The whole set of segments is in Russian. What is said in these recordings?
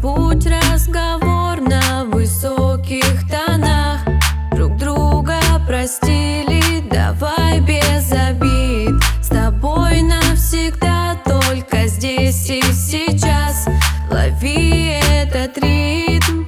Забудь разговор на высоких тонах. Друг друга простили, давай без обид. С тобой навсегда, только здесь и сейчас. Лови этот ритм.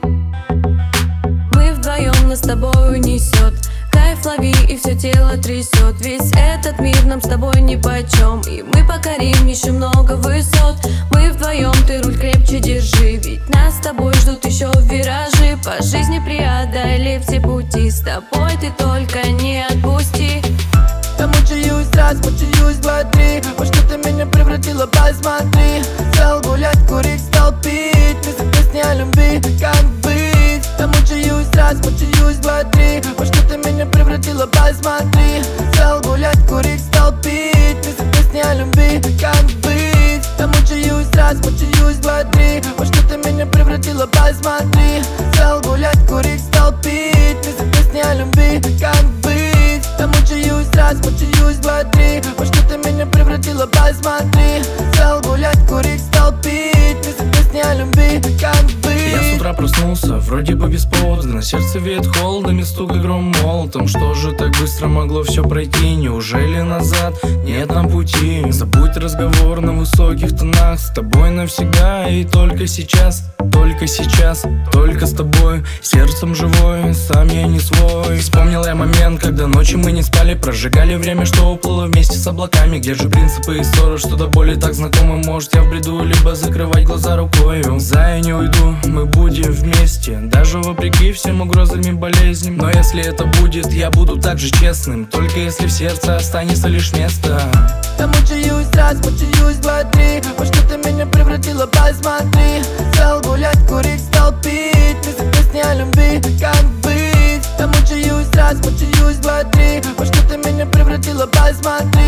Мы вдвоем, нас с тобой унесет. Кайф лови, и все тело трясет. Весь этот мир нам с тобой нипочем, и мы покорим еще много высот. Мы вдвоем, ты руль крепче держи, ведь нас с тобой ждут еще виражи. По жизни преодолев все пути, с тобой ты только не отпусти. Я мучаюсь раз, мучаюсь два, три. Во что ты меня превратила, посмотри. Стал гулять, курить, стал пить. Писать песни о любви, как быть? Я мучаюсь раз, мучаюсь два, три. Во что ты меня превратила, посмотри. Стал гулять, курить, стал пить. Писать песни о любви, как быть? Я мучаюсь раз, мучаюсь два, три. Во что ты меня превратила, посмотри. Стал гулять, курить, стал пить. Писать песни о любви, как быть? Я мучаюсь раз, мучаюсь два, три. Во что ты меня превратила, посмотри. Стал гулять, курить, стал пить. Писать песни о любви, как быть? Я с утра проснулся, вроде бы без повода. На сердце веет холодом и стук и гром молотом. Что же так быстро могло все пройти? Неужели назад нет нам пути? Забудь разговор на высоких тонах. С тобой навсегда и только сейчас. Только сейчас, только с тобой. Сердцем живой, сам я не свой. Вспомнил я момент, когда ночью мы не спали. Прожигали время, что уплыло вместе с облаками. Где же принципы и ссоры, что до боли так знакомы? Может я в бреду, либо закрывать глаза рукою. За я не уйду, мы будем вместе, даже вопреки всем угрозам и болезням. Но если это будет, я буду так же честным. Только если в сердце останется лишь место. Я мучаюсь раз, мучаюсь два, три. Во что ты меня превратила, посмотри. Стал гулять, курить, стал пить. Писать песни о любви, как быть? Я мучаюсь раз, мучаюсь два, три. Во что ты меня превратила, посмотри.